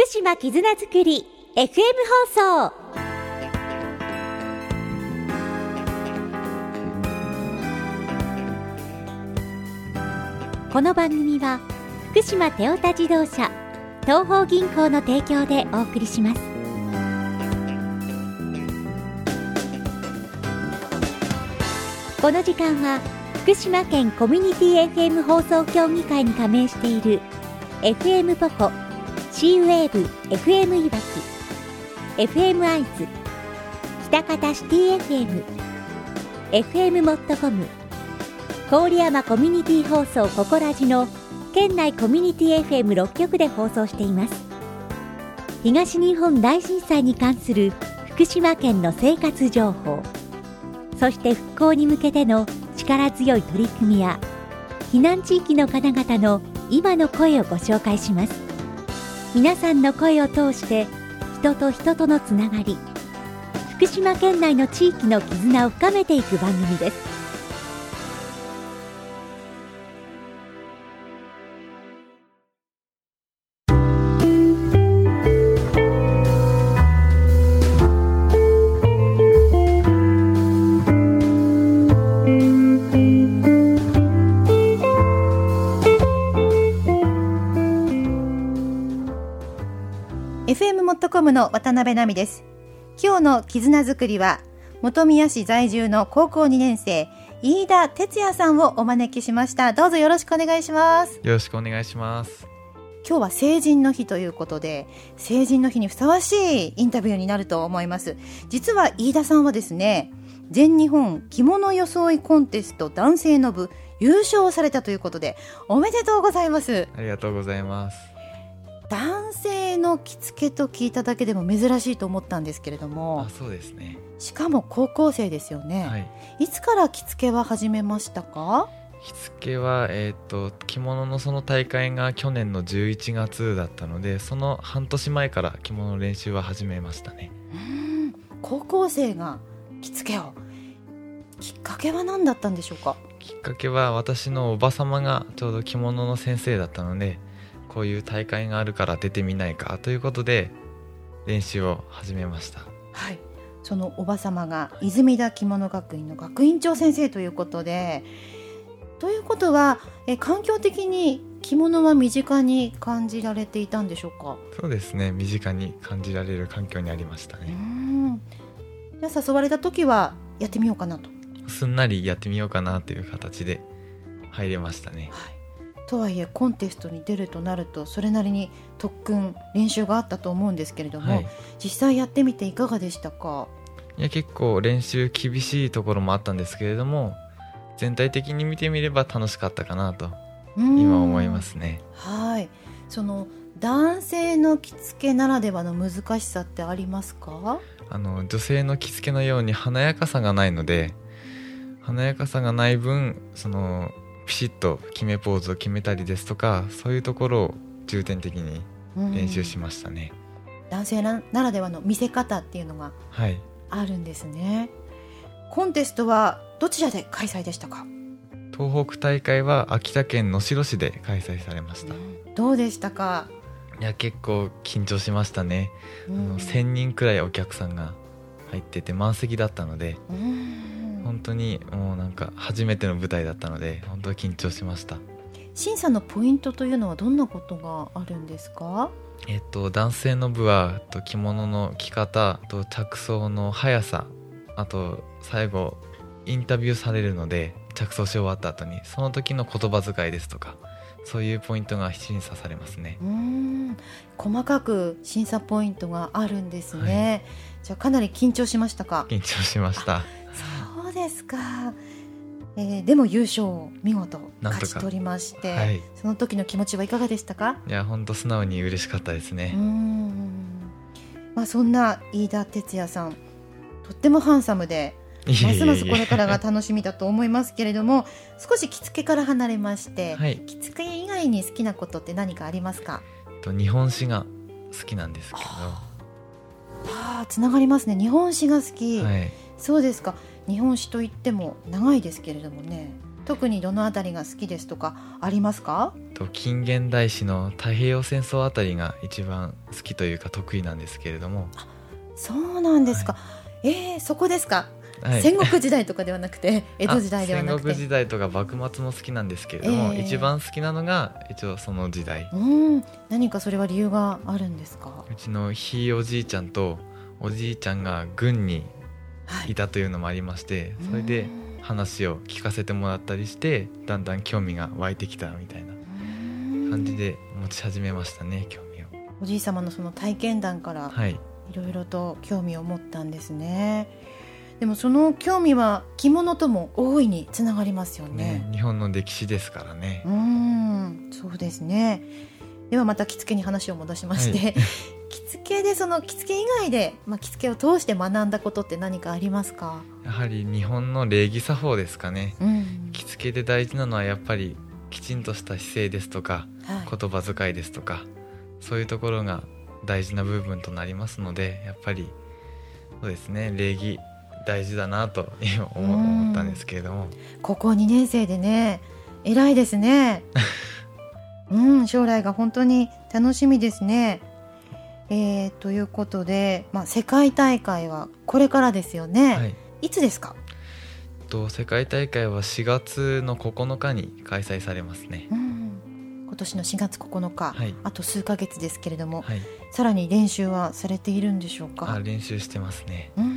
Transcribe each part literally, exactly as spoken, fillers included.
福島絆づくり エフエム 放送。この番組は福島テオタ自動車東邦銀行の提供でお送りします。この時間は福島県コミュニティ エフエム 放送協議会に加盟している エフエム ポコ、シーウェーブ エフエム いわき、エフエム アイズ、北方シティ エフエム、エフエム モットコム、郡山コミュニティ放送ココラジの県内コミュニティ エフエムろっ 局で放送しています。東日本大震災に関する福島県の生活情報、そして復興に向けての力強い取り組みや避難地域の方々の今の声をご紹介します。皆さんの声を通して人と人とのつながり、福島県内の地域の絆を深めていく番組です。 エフエム モットコムの渡辺奈美です。今日の絆づくりは本宮市在住の高校にねん生飯田哲也さんをお招きしました。どうぞよろしくお願いします。 よろしくお願いします。 今日は成人の日ということで、成人の日にふさわしいインタビューになると思います。実は飯田さんはですね、全日本着物装いコンテスト男性の部優勝されたということで、おめでとうございます。 ありがとうございます。 男性の着付けと聞いただけでも珍しいと思ったんですけれども。 あ、そうですね。 しかも高校生ですよね、はい、いつから着付けは始めましたか？ 着付けは、えー、と着物のその大会が去年のじゅういちがつだったので、その半年前から着物の練習は始めましたね。 うーん、高校生が着付けを。きっかけは何だったんでしょうか？ きっかけは私のおばさまがちょうど着物の先生だったので、こういう大会があるから出てみないかということで練習を始めました。 はい、そのおばさまが泉田着物学院の学院長先生ということで、ということはえ環境的に着物は身近に感じられていたんでしょうか？ そうですね、身近に感じられる環境にありましたね。 うーん、じゃあ誘われた時はやってみようかなと、 すんなりやってみようかなという形で入れましたね。 はい、とはいえコンテストに出るとなるとそれなりに特訓練習があったと思うんですけれども、はい、実際やってみていかがでしたか？ いや、結構練習厳しいところもあったんですけれども、全体的に見てみれば楽しかったかなと今思いますね。 はい、その男性の着付けならではの難しさってありますか？ あの女性の着付けのように華やかさがないので、華やかさがない分、そのピシッと決めポーズを決めたりですとか、そういうところを重点的に練習しましたね。 男性ならではの見せ方っていうのがあるんですね、はい、コンテストはどちらで開催でしたか？ 東北大会は秋田県能代市で開催されました、うん、 どうでしたか？ いや、結構緊張しましたね、うん、あのせんにんくらいお客さんが入ってて満席だったので、うん、本当にもうなんか初めての舞台だったので本当に緊張しました。 審査のポイントというのはどんなことがあるんですか？ えっと、男性の部はと着物の着方と着想の速さ、あと最後インタビューされるので、着想し終わった後にその時の言葉遣いですとか、そういうポイントが審査されますね。 うーん、細かく審査ポイントがあるんですね、はい、じゃあかなり緊張しましたか？ 緊張しました。 そうですか、えー、でも優勝を見事勝ち取りまして、はい、その時の気持ちはいかがでしたか？ いや、本当素直に嬉しかったですね。 うーん、まあ、そんな飯田哲也さん、とってもハンサムでますますこれからが楽しみだと思いますけれども、少し着付けから離れまして、はい、着付け以外に好きなことって何かありますか？ と日本史が好きなんですけど。 ああ、つながりますね。日本史が好き、はい、そうですか。日本史といっても長いですけれどもね、特にどのあたりが好きですとかありますか？ と近現代史の太平洋戦争あたりが一番好きというか得意なんですけれども。 そうなんですか、はい、えー、そこですか、はい、戦国時代とかではなくて江戸時代ではなくて。 戦国時代とか幕末も好きなんですけれども、えー、一番好きなのが一応その時代。 うん、何かそれは理由があるんですか？ うちのひいおじいちゃんとおじいちゃんが軍にいたというのもありまして、はい、それで話を聞かせてもらったりしてだんだん興味が湧いてきたみたいな感じで持ち始めましたね、興味を。 おじい様のその体験談からはいいろいろと興味を持ったんですね。でもその興味は着物とも大いにつながりますよ ね, ね日本の歴史ですからね。 うーん、そうですね。ではまた着付けに話を戻しまして、はい、着付けでその着付け以外で、まあ、着付けを通して学んだことって何かありますか？ やはり日本の礼儀作法ですかね、うん、着付けで大事なのはやっぱりきちんとした姿勢ですとか、はい、言葉遣いですとか、そういうところが大事な部分となりますので、やっぱりそうですね、礼儀大事だなと今思ったんですけれども。 高校にねん生でね、偉いですねうん、将来が本当に楽しみですね。えー、ということで、まあ、世界大会はこれからですよね、はい、いつですか？ と世界大会はしがつのここのかに開催されますね、 うん、今年のしがつここのか、はい、あと数ヶ月ですけれども、はい、さらに練習はされているんでしょうか？ あ、練習してますね。 うん、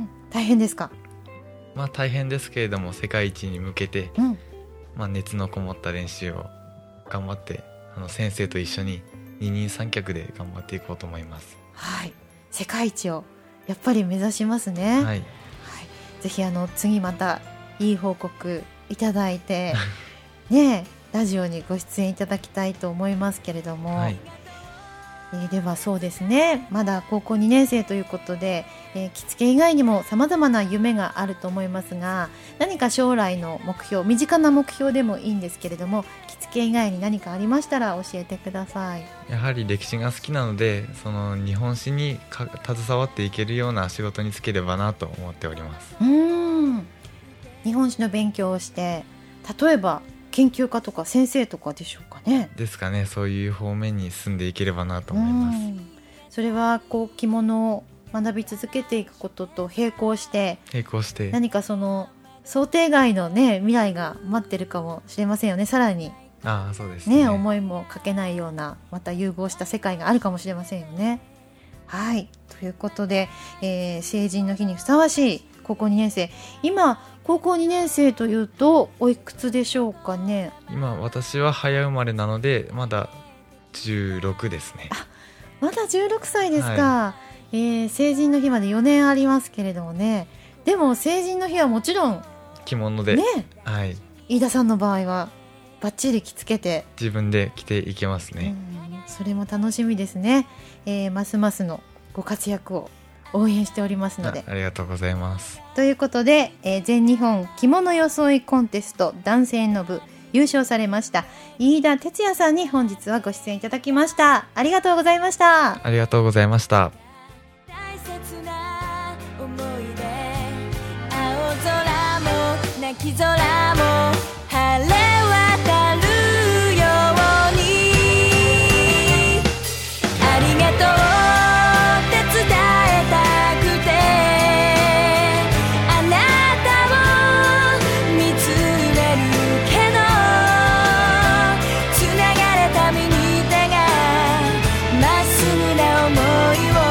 大変ですか？ まあ大変ですけれども、世界一に向けて、うんまあ、熱のこもった練習を頑張って、あの先生と一緒に二人三脚で頑張っていこうと思います。 はい、世界一をやっぱり目指しますね。はい、はい、ぜひあの次またいい報告いただいてね、ラジオにご出演いただきたいと思いますけれども、はい、えー、ではそうですね、まだ高校にねん生ということで、えー、着付け以外にも様々な夢があると思いますが、何か将来の目標、身近な目標でもいいんですけれども、着付け以外に何かありましたら教えてください。 やはり歴史が好きなので、その日本史にか携わっていけるような仕事に就ければなと思っております。 うーん、日本史の勉強をして、例えば研究家とか先生とかでしょうかね。 ですかね、そういう方面に進んでいければなと思います。 それはこう着物を学び続けていくことと並行して並行して何かその想定外の、ね、未来が待ってるかもしれませんよね。さらにああ、そうですね、 ね、思いもかけないようなまた融合した世界があるかもしれませんよね。はい、ということで、えー、成人の日にふさわしい高校にねん生、今高校にねん生というとおいくつでしょうかね。 今私は早生まれなのでまだじゅうろくですね。 あ、まだじゅうろくさいですか、 はい。えー、成人の日までよねんありますけれどもね。でも成人の日はもちろん着物で、 ね、 はい、 飯田さんの場合はバッチリ着付けて自分で着ていけますね。 うん、それも楽しみですね、えー、ますますのご活躍を応援しておりますのであ, ありがとうございます。 ということで、えー、全日本着物装いコンテスト男性の部優勝されました飯田哲也さんに本日はご出演いただきました。ありがとうございました。 ありがとうございました。 大切な思い出、青空も泣き空も晴れ渡るように、ありがとうって伝えたくて、あなたを見つめるけど、つながれた身に手がまっすぐな想いを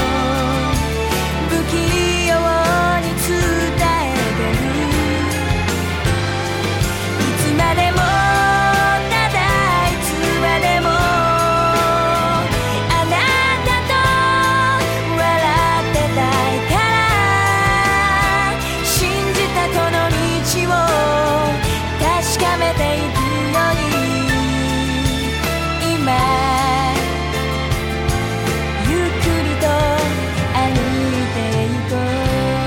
不器用に伝えてる。いつまでもただいつまでもあなたと笑ってたいから、信じたこの道を確かめていくように、今ゆっくりと歩いていこう。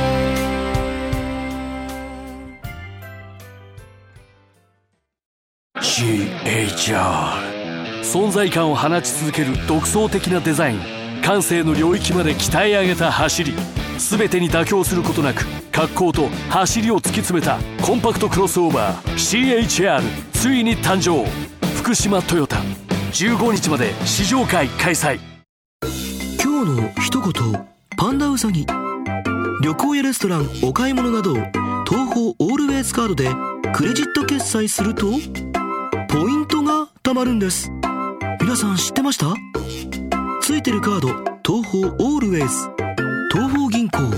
シーエイチアール 存在感を放ち続ける独創的なデザイン、感性の領域まで鍛え上げた走り、全てに妥協することなく格好と走りを突き詰めたコンパクトクロスオーバー シーエイチアール ついに誕生。 福島トヨタじゅうごにちまで試乗会開催。 今日の一言、パンダウサギ。旅行やレストラン、お買い物など東宝オールウェイズカードでクレジット決済するとポイントが貯まるんです。皆さん知ってました？ついてるカード東宝オールウェイズ、東宝銀行。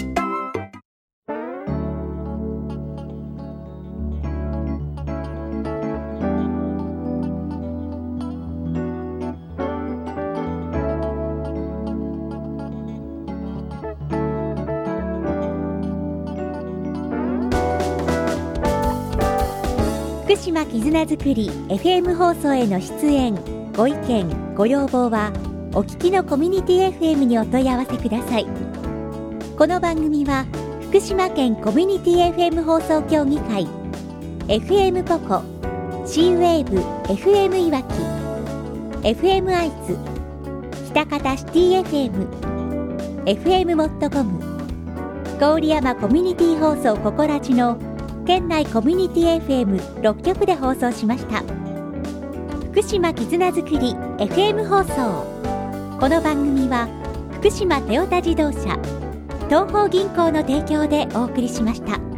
福島絆づくり エフエム 放送への出演ご意見ご要望はお聞きのコミュニティ エフエム にお問い合わせください。この番組は福島県コミュニティ エフエム 放送協議会 エフエム ポコ C ウェーブ エフエム いわき エフエム 愛知北方シティ エフエム エフエム モットコム郡山コミュニティ放送ココラジの県内コミュニティ エフエムろっきょくで放送しました。福島絆づくり エフエム 放送。この番組は福島トヨタ自動車、東宝銀行の提供でお送りしました。